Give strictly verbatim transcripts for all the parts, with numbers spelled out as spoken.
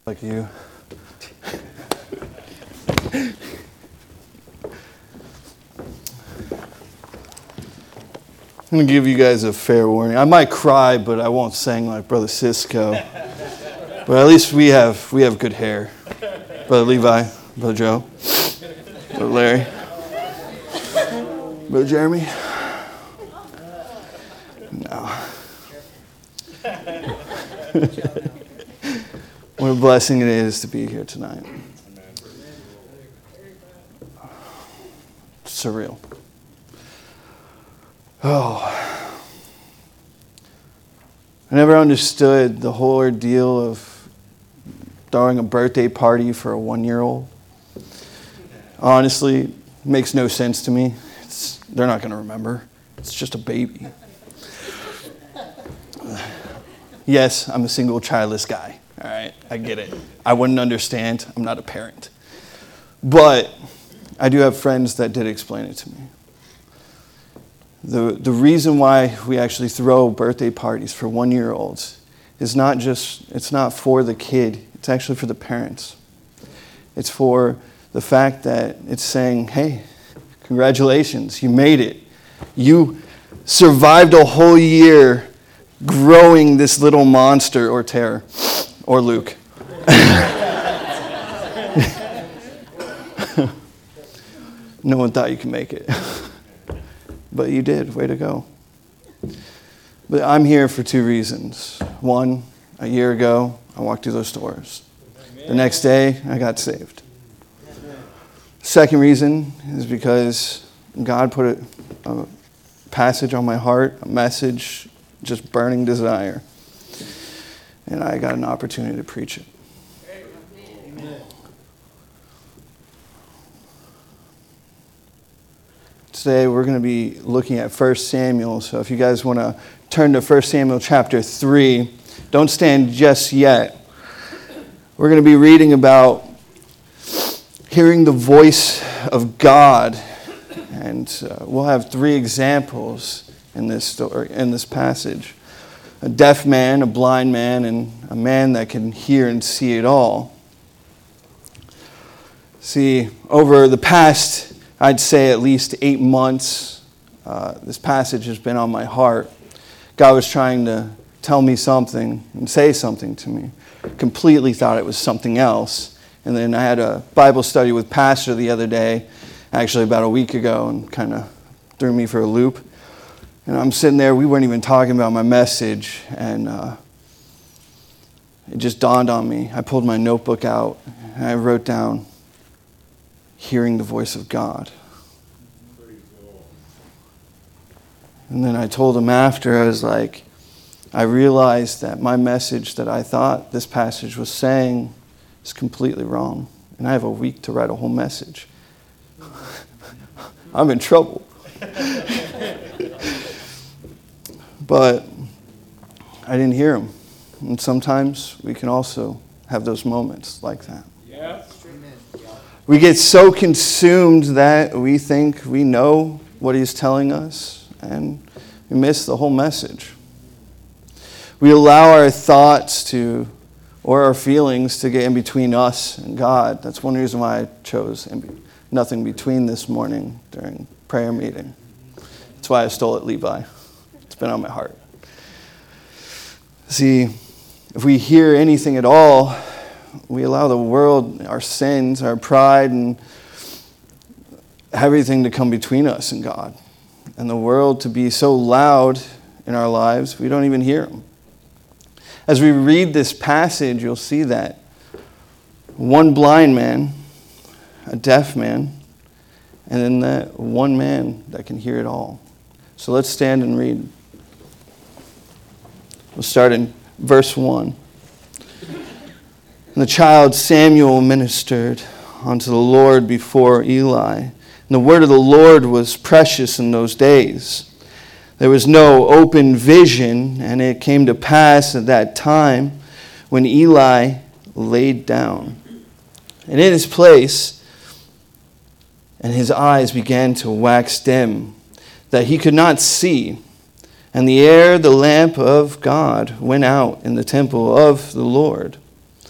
Like you. I'm going to give you guys a fair warning. I might cry, but I won't sing like Brother Cisco. But at least we have we have good hair. Brother Levi, Brother Joe, Brother Larry, Brother Jeremy. No. What a blessing it is to be here tonight. Surreal. Oh. I never understood the whole ordeal of throwing a birthday party for a one-year-old. Honestly, it makes no sense to me. It's, they're not going to remember. It's just a baby. Yes, I'm a single childless guy. All right, I get it. I wouldn't understand. I'm not a parent. But I do have friends that did explain it to me. The, the reason why we actually throw birthday parties for one-year-olds is not just, it's not for the kid. It's actually for the parents. It's for the fact that it's saying, hey, congratulations, you made it. You survived a whole year growing this little monster, or Tara, or Luke. No one thought you could make it. But you did. Way to go. But I'm here for two reasons. One, a year ago, I walked through those doors. The next day, I got saved. Second reason is because God put a, a passage on my heart, a message, just burning desire. And I got an opportunity to preach it. Amen. Today we're going to be looking at First Samuel. So if you guys want to turn to First Samuel chapter three, don't stand just yet. We're going to be reading about hearing the voice of God. And uh, we'll have three examples in this story, in this passage. A deaf man, a blind man, and a man that can hear and see it all. See, over the past, I'd say at least eight months, uh, this passage has been on my heart. God was trying to tell me something and say something to me. Completely thought it was something else. And then I had a Bible study with Pastor the other day, actually about a week ago, and kind of threw me for a loop. And I'm sitting there, we weren't even talking about my message, and uh, it just dawned on me. I pulled my notebook out, and I wrote down, hearing the voice of God. And then I told him after, I was like, I realized that my message that I thought this passage was saying is completely wrong. And I have a week to write a whole message. I'm in trouble. But I didn't hear him. And sometimes we can also have those moments like that. Yeah. We get so consumed that we think we know what he's telling us, and we miss the whole message. We allow our thoughts to, or our feelings to get in between us and God. That's one reason why I chose nothing between this morning during prayer meeting. That's why I stole it, Levi. It's been on my heart. See, if we hear anything at all, we allow the world, our sins, our pride, and everything to come between us and God. And the world to be so loud in our lives, we don't even hear him. As we read this passage, you'll see that one blind man, a deaf man, and then that one man that can hear it all. So let's stand and read. We'll start in verse one. And the child Samuel ministered unto the Lord before Eli. And the word of the Lord was precious in those days. There was no open vision, and it came to pass at that time when Eli laid down. And in his place, and his eyes began to wax dim, that he could not see. And the air, the lamp of God, went out in the temple of the Lord.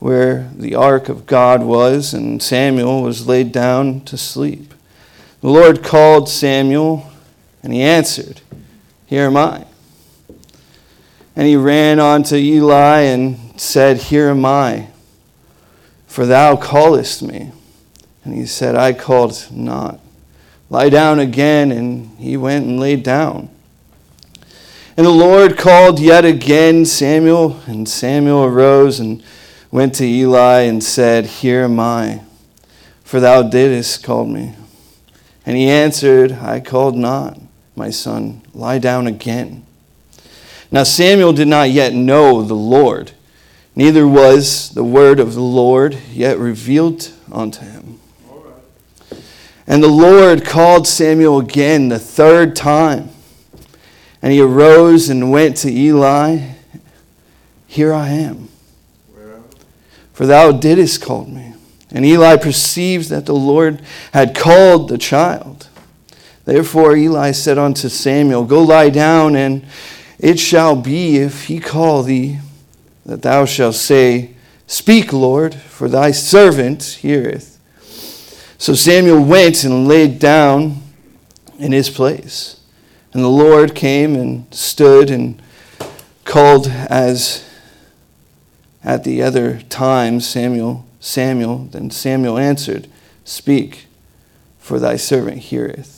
where the ark of God was, and Samuel was laid down to sleep. The Lord called Samuel, and he answered, "Here am I." And he ran unto Eli and said, "Here am I, for thou callest me." And he said, "I called not. Lie down again." And he went and laid down. And the Lord called yet again Samuel, and Samuel arose and went to Eli and said, "Here am I, for thou didst call me." And he answered, "I called not, my son. Lie down again." Now Samuel did not yet know the Lord, neither was the word of the Lord yet revealed unto him. And the Lord called Samuel again the third time. And he arose and went to Eli. "Here I am, for thou didst call me." And Eli perceived that the Lord had called the child. Therefore Eli said unto Samuel, "Go lie down, and it shall be, if he call thee, that thou shalt say, Speak, Lord, for thy servant heareth." So Samuel went and laid down in his place. And the Lord came and stood and called as at the other time, "Samuel, Samuel." Then Samuel answered, "Speak, for thy servant heareth."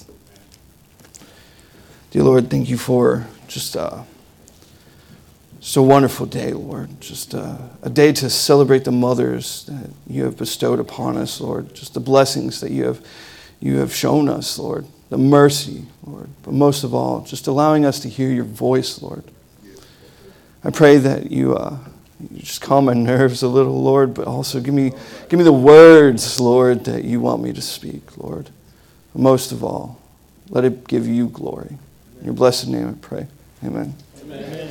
Dear Lord, thank you for just a, just a wonderful day, Lord. Just a, a day to celebrate the mothers that you have bestowed upon us, Lord. Just the blessings that you have, you have shown us, Lord. The mercy, Lord. But most of all, just allowing us to hear your voice, Lord. I pray that you... Uh, You just calm my nerves a little, Lord, but also give me give me the words, Lord, that you want me to speak, Lord. But most of all, let it give you glory. In your blessed name I pray. Amen. Amen.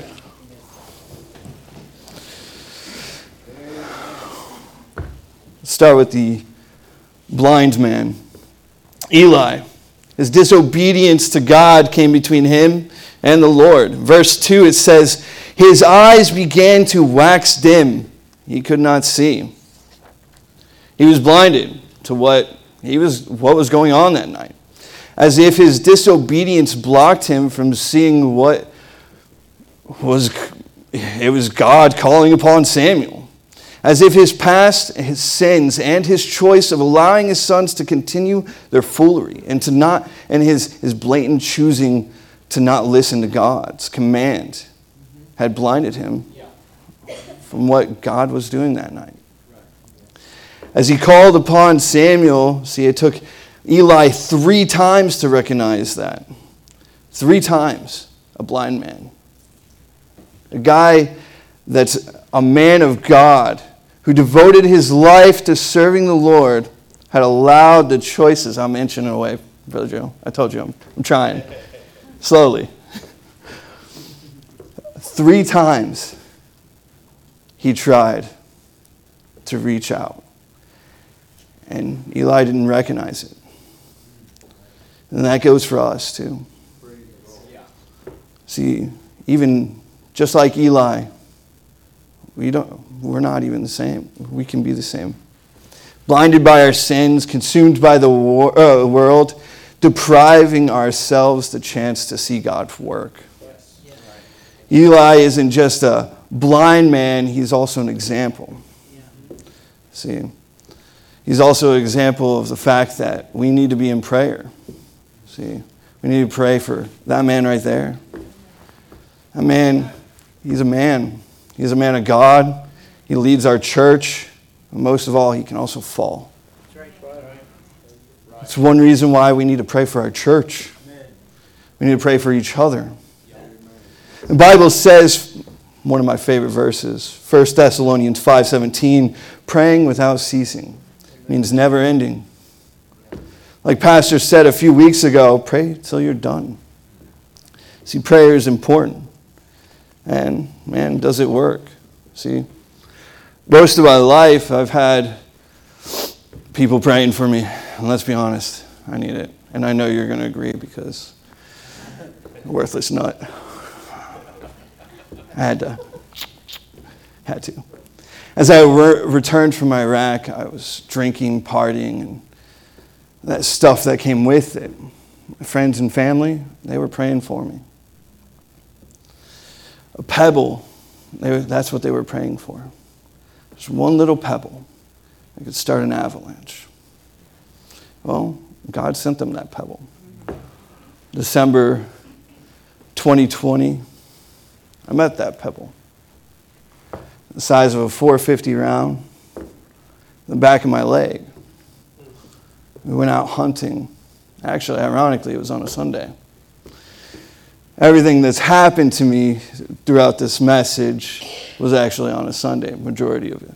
Let's start with the blind man. Eli. His disobedience to God came between him and the Lord. Verse two, it says, "His eyes began to wax dim. He could not see." He was blinded to what he was what was going on that night. As if his disobedience blocked him from seeing what was it was God calling upon Samuel. As if his past, his sins, and his choice of allowing his sons to continue their foolery and to not and his, his blatant choosing to not listen to God's command had blinded him from what God was doing that night. As he called upon Samuel, see, it took Eli three times to recognize that. Three times, a blind man. A guy that's a man of God who devoted his life to serving the Lord had allowed the choices. I'm inching away, Brother Joe. I told you I'm, I'm trying. Slowly. Three times he tried to reach out. And Eli didn't recognize it. And that goes for us too. See, even just like Eli, we don't, we're not even the same. We can be the same. Blinded by our sins, consumed by the wor- uh, world, depriving ourselves the chance to see God work. Eli isn't just a blind man, he's also an example. See, he's also an example of the fact that we need to be in prayer. See, we need to pray for that man right there. That man, he's a man. He's a man of God. He leads our church. And most of all, he can also fall. It's one reason why we need to pray for our church. We need to pray for each other. The Bible says, one of my favorite verses, First Thessalonians five seventeen, praying without ceasing means never ending. Like Pastor said a few weeks ago, pray till you're done. See, prayer is important. And, man, does it work? See, most of my life I've had people praying for me. And let's be honest, I need it. And I know you're going to agree because worthless nut. I had to. Had to. As I re- returned from Iraq, I was drinking, partying, and that stuff that came with it. My friends and family, they were praying for me. A pebble, they were, that's what they were praying for. Just one little pebble that could start an avalanche. Well, God sent them that pebble. December twenty twenty, I met that pebble. The size of a four fifty round, the back of my leg. We went out hunting. Actually, ironically, it was on a Sunday. Everything that's happened to me throughout this message was actually on a Sunday, majority of it.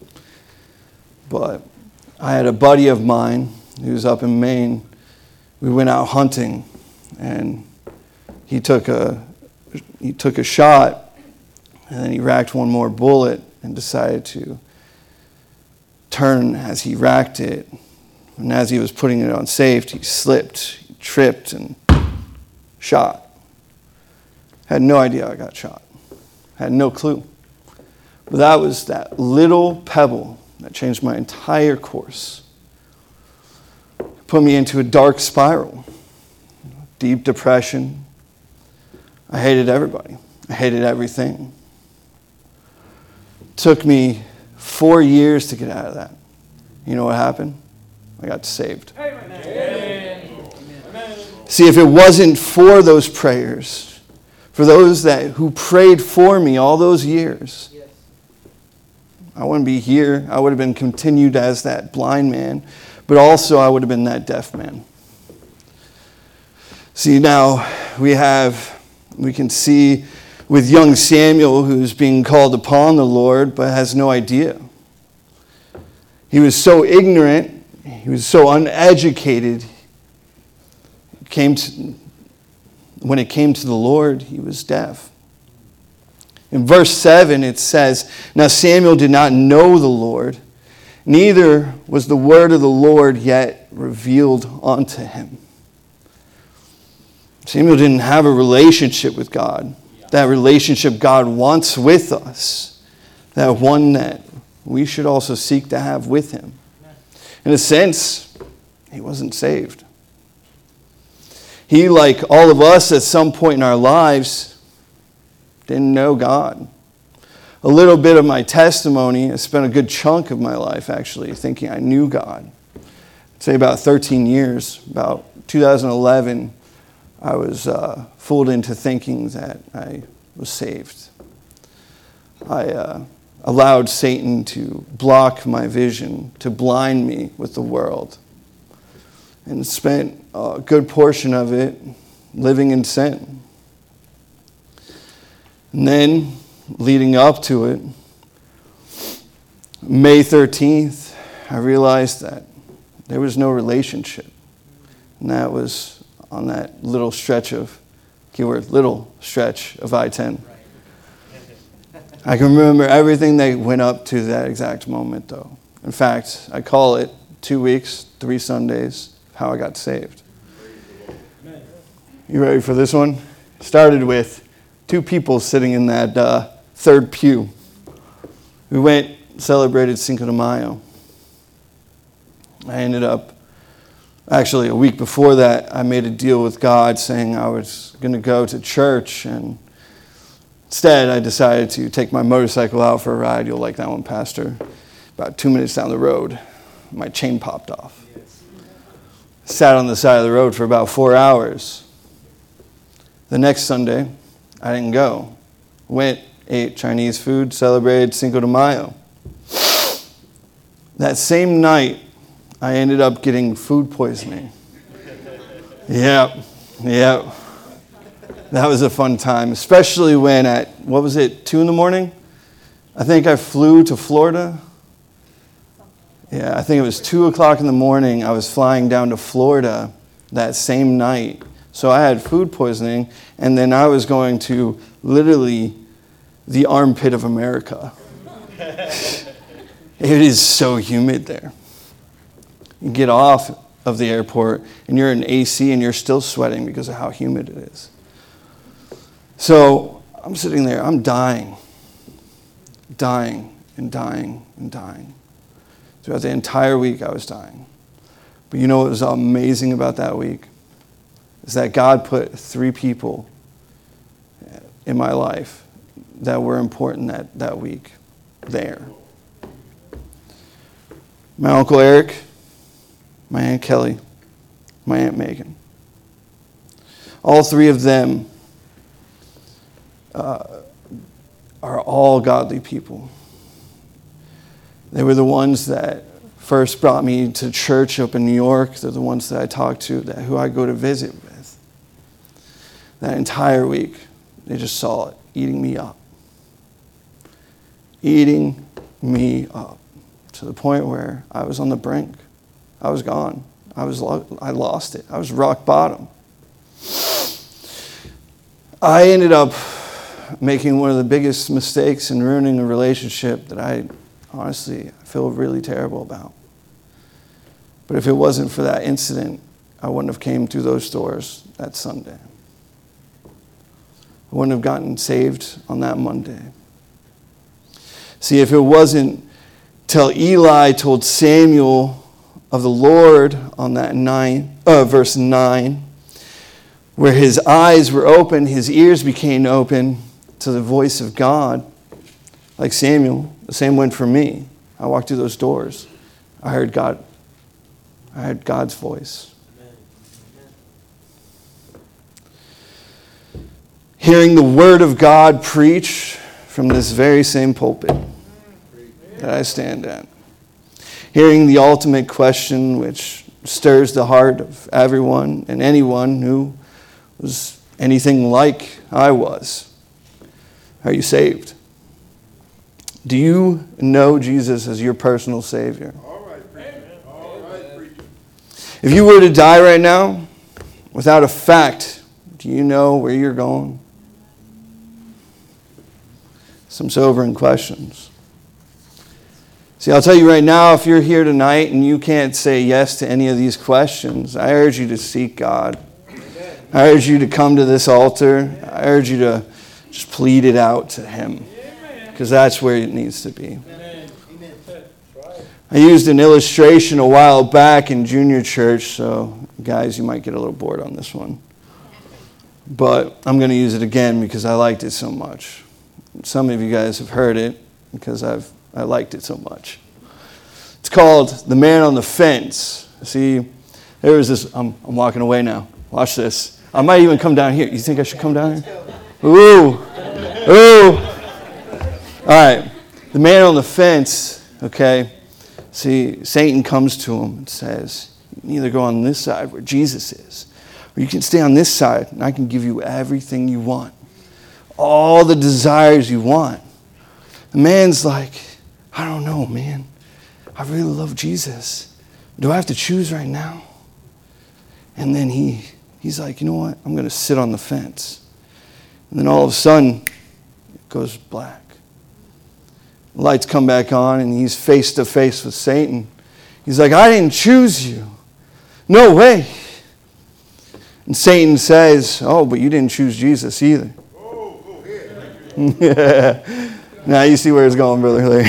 But I had a buddy of mine who was up in Maine. We went out hunting, and he took a he took a shot. And then he racked one more bullet and decided to turn as he racked it. And as he was putting it on safety, he slipped, he tripped, and shot. Had no idea I got shot. Had no clue. But that was that little pebble that changed my entire course. Put me into a dark spiral. Deep depression. I hated everybody. I hated everything. Took me four years to get out of that. You know what happened? I got saved. Amen. See, if it wasn't for those prayers, for those that who prayed for me all those years, I wouldn't be here. I would have been continued as that blind man, but also I would have been that deaf man. See, now we have, we can see with young Samuel, who's being called upon the Lord, but has no idea. He was so ignorant, he was so uneducated. It came to, when it came to the Lord, he was deaf. In verse seven, it says, "Now Samuel did not know the Lord, neither was the word of the Lord yet revealed unto him." Samuel didn't have a relationship with God. That relationship God wants with us. That one that we should also seek to have with him. In a sense, he wasn't saved. He, like all of us at some point in our lives, didn't know God. A little bit of my testimony, I spent a good chunk of my life actually thinking I knew God. I'd say about thirteen years, about two thousand eleven, I was uh, fooled into thinking that I was saved. I uh, allowed Satan to block my vision, to blind me with the world, and spent a good portion of it living in sin. And then, leading up to it, May thirteenth, I realized that there was no relationship. And that was on that little stretch of, keyword, little stretch of I ten. I can remember everything that went up to that exact moment, though. In fact, I call it two weeks, three Sundays, how I got saved. You ready for this one? Started with two people sitting in that uh, third pew. We went, celebrated Cinco de Mayo. I ended up, actually a week before that, I made a deal with God saying I was going to go to church, and instead I decided to take my motorcycle out for a ride. You'll like that one, Pastor. About two minutes down the road, my chain popped off. Sat on the side of the road for about four hours. The next Sunday, I didn't go. Went, ate Chinese food, celebrated Cinco de Mayo. That same night, I ended up getting food poisoning. Yep, yep. That was a fun time, especially when at, what was it, two in the morning? I think I flew to Florida. Yeah, I think it was two o'clock in the morning. I was flying down to Florida that same night. So I had food poisoning, and then I was going to literally the armpit of America. It is so humid there. You get off of the airport, and you're in A C, and you're still sweating because of how humid it is. So I'm sitting there, I'm dying, dying. and dying and dying. Throughout the entire week, I was dying. But you know what was amazing about that week? Is that God put three people in my life that were important that, that week there. My Uncle Eric, my Aunt Kelly, my Aunt Megan. All three of them uh, are all godly people. They were the ones that first brought me to church up in New York. They're the ones that I talk to, that who I go to visit with. That entire week, they just saw it, eating me up. Eating me up. To the point where I was on the brink. I was gone. I was I lost it. I was rock bottom. I ended up making one of the biggest mistakes in ruining a relationship that I honestly feel really terrible about. But if it wasn't for that incident, I wouldn't have came through those doors that Sunday. I wouldn't have gotten saved on that Monday. See, if it wasn't till Eli told Samuel of the Lord on that nine, uh, verse nine, where his eyes were open, his ears became open to the voice of God, like Samuel, the same went for me. I walked through those doors. I heard God. I heard God's voice. Hearing the word of God preached from this very same pulpit that I stand at. Hearing the ultimate question which stirs the heart of everyone and anyone who was anything like I was. Are you saved? Do you know Jesus as your personal Savior? All right, preacher. All right, preacher. If you were to die right now, without a fact, do you know where you're going? Some sobering questions. See, I'll tell you right now, if you're here tonight and you can't say yes to any of these questions, I urge you to seek God. I urge you to come to this altar. I urge you to just plead it out to Him, because that's where it needs to be. I used an illustration a while back in junior church, so guys, you might get a little bored on this one. But I'm going to use it again because I liked it so much. Some of you guys have heard it because I've I liked it so much. It's called The Man on the Fence. See, there was this, I'm, I'm walking away now. Watch this. I might even come down here. You think I should come down here? Ooh. Ooh. All right. The man on the fence, okay. See, Satan comes to him and says, you can either go on this side where Jesus is, or you can stay on this side and I can give you everything you want. All the desires you want. The man's like, I don't know, man. I really love Jesus. Do I have to choose right now? And then he he's like, you know what? I'm going to sit on the fence. And then all of a sudden, it goes black. The lights come back on, and he's face to face with Satan. He's like, I didn't choose you. No way. And Satan says, oh, but you didn't choose Jesus either. Oh, go ahead. Yeah. Now you see where it's going, Brother Larry.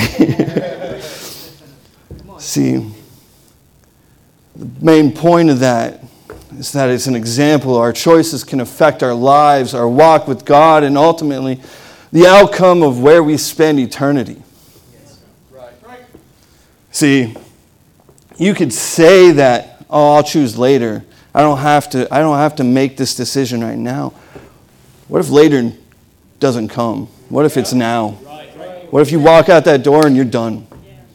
See, the main point of that is that it's an example. Our choices can affect our lives, our walk with God, and ultimately the outcome of where we spend eternity. See, you could say that, oh, I'll choose later. I don't have to, I don't have to make this decision right now. What if later doesn't come? What if it's now? What if you walk out that door and you're done?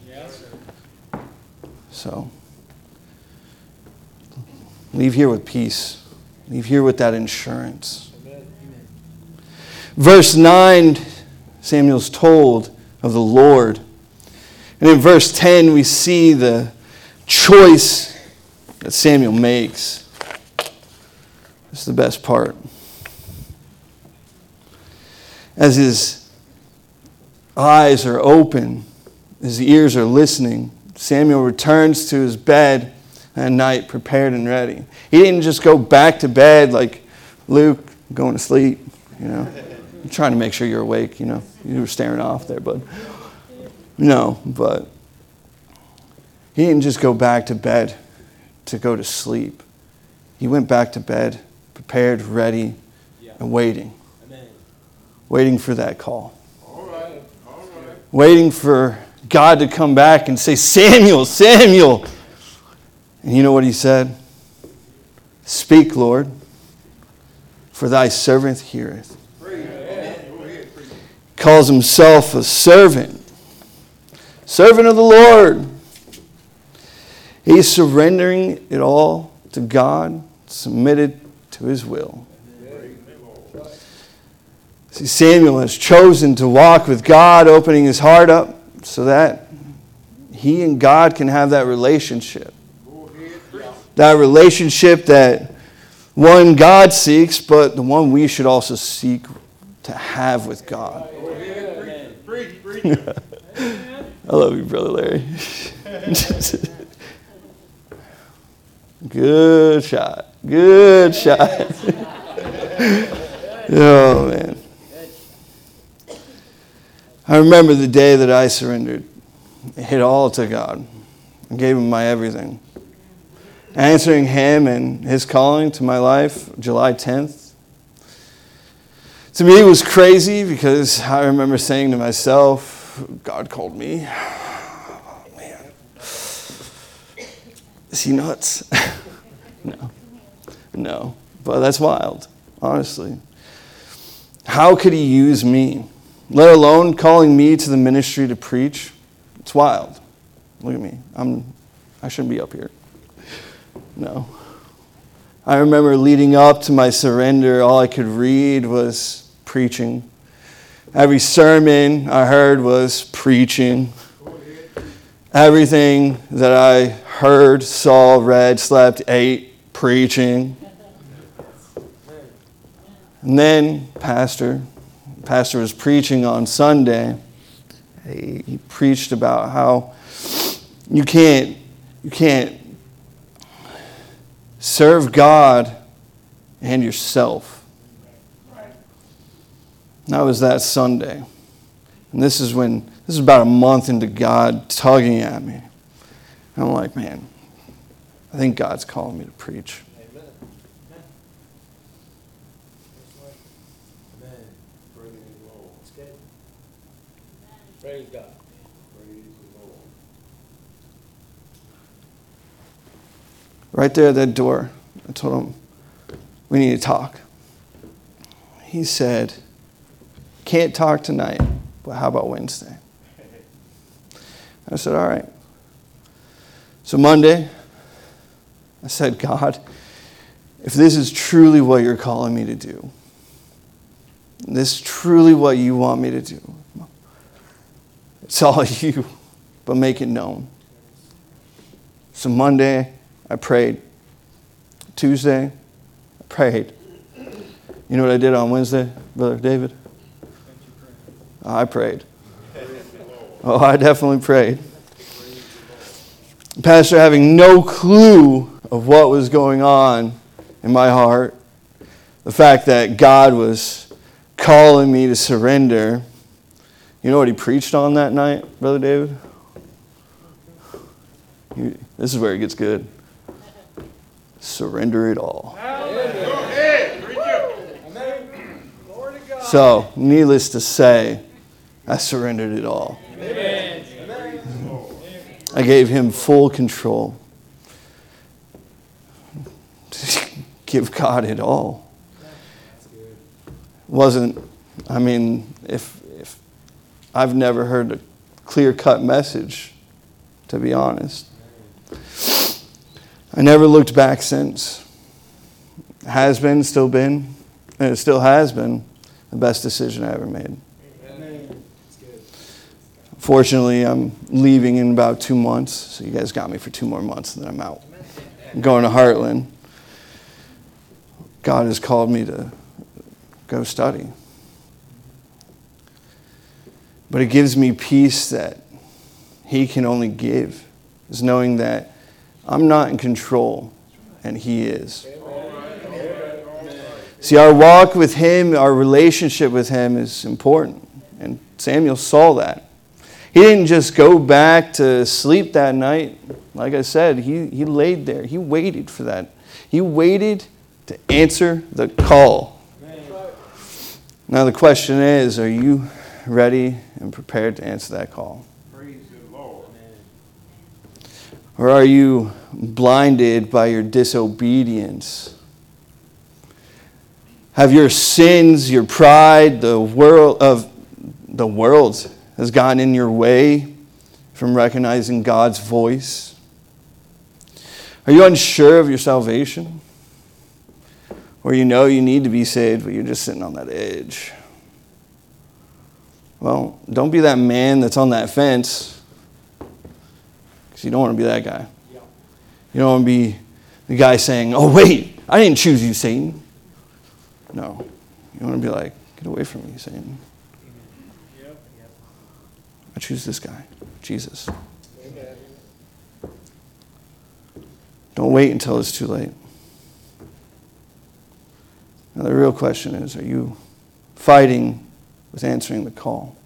So, leave here with peace. Leave here with that insurance. Verse nine, Samuel's told of the Lord. And in verse ten, we see the choice that Samuel makes. This is the best part. As his eyes are open, his ears are listening, Samuel returns to his bed at night, prepared and ready. He didn't just go back to bed like, Luke, I'm going to sleep, you know. I'm trying to make sure you're awake, you know. You were staring off there, bud. No, but he didn't just go back to bed to go to sleep. He went back to bed, prepared, ready, yeah. and waiting. Amen. Waiting for that call. All right. All right. Waiting for God to come back and say, Samuel, Samuel. And you know what he said? Speak, Lord, for thy servant heareth. Calls himself a servant. Servant of the Lord. He's surrendering it all to God, submitted to his will. See, Samuel has chosen to walk with God, opening his heart up so that he and God can have that relationship. That relationship that one God seeks, but the one we should also seek to have with God. I love you, Brother Larry. Good shot. Good shot. Oh, man. I remember the day that I surrendered. I hit all to God. I gave him my everything. Answering him and his calling to my life, July tenth. To me, it was crazy because I remember saying to myself, God called me. Oh, man. Is he nuts? No. No. But that's wild, honestly. How could he use me? Let alone calling me to the ministry to preach? It's wild. Look at me. I'm, I shouldn't be up here. No. I remember leading up to my surrender, all I could read was preaching. Every sermon I heard was preaching. Everything that I heard, saw, read, slept, ate, preaching. And then Pastor, Pastor was preaching on Sunday. He, he preached about how you can't, you can't serve God and yourself. That was that Sunday. And this is when, this is about a month into God tugging at me. And I'm like, man, I think God's calling me to preach. Amen. Amen. Praise the Lord. It's good. Praise God. Praise the Lord. Right there at that door, I told him, we need to talk. He said, can't talk tonight, but how about Wednesday? I said, all right. So Monday, I said, God, if this is truly what you're calling me to do, this is truly what you want me to do, it's all you, but make it known. So Monday, I prayed. Tuesday, I prayed. You know what I did on Wednesday, Brother David? Oh, I prayed. Oh, I definitely prayed. Pastor, having no clue of what was going on in my heart, the fact that God was calling me to surrender, you know what he preached on that night, Brother David? He, this is where it gets good. Surrender it all. So, needless to say, I surrendered it all. I gave him full control. Give God it all. Wasn't, I mean, if if I've never heard a clear-cut message, to be honest. I never looked back since. Has been, still been, and it still has been the best decision I ever made. Amen. Fortunately, I'm leaving in about two months, so you guys got me for two more months, and then I'm out. I'm going to Heartland. God has called me to go study. But it gives me peace that he can only give, is knowing that I'm not in control, and he is. See, our walk with him, our relationship with him is important. And Samuel saw that. He didn't just go back to sleep that night. Like I said, he, he laid there. He waited for that. He waited to answer the call. Now the question is, are you ready and prepared to answer that call? Praise the Lord. Or are you blinded by your disobedience? Have your sins, your pride, the world of the world has gotten in your way from recognizing God's voice? Are you unsure of your salvation? Or you know you need to be saved, but you're just sitting on that edge? Well, don't be that man that's on that fence, because you don't want to be that guy. You don't want to be the guy saying, oh, wait, I didn't choose you, Satan. No. You want to be like, get away from me, Satan. I choose this guy, Jesus. Don't wait until it's too late. Now, the real question is, are you fighting with answering the call?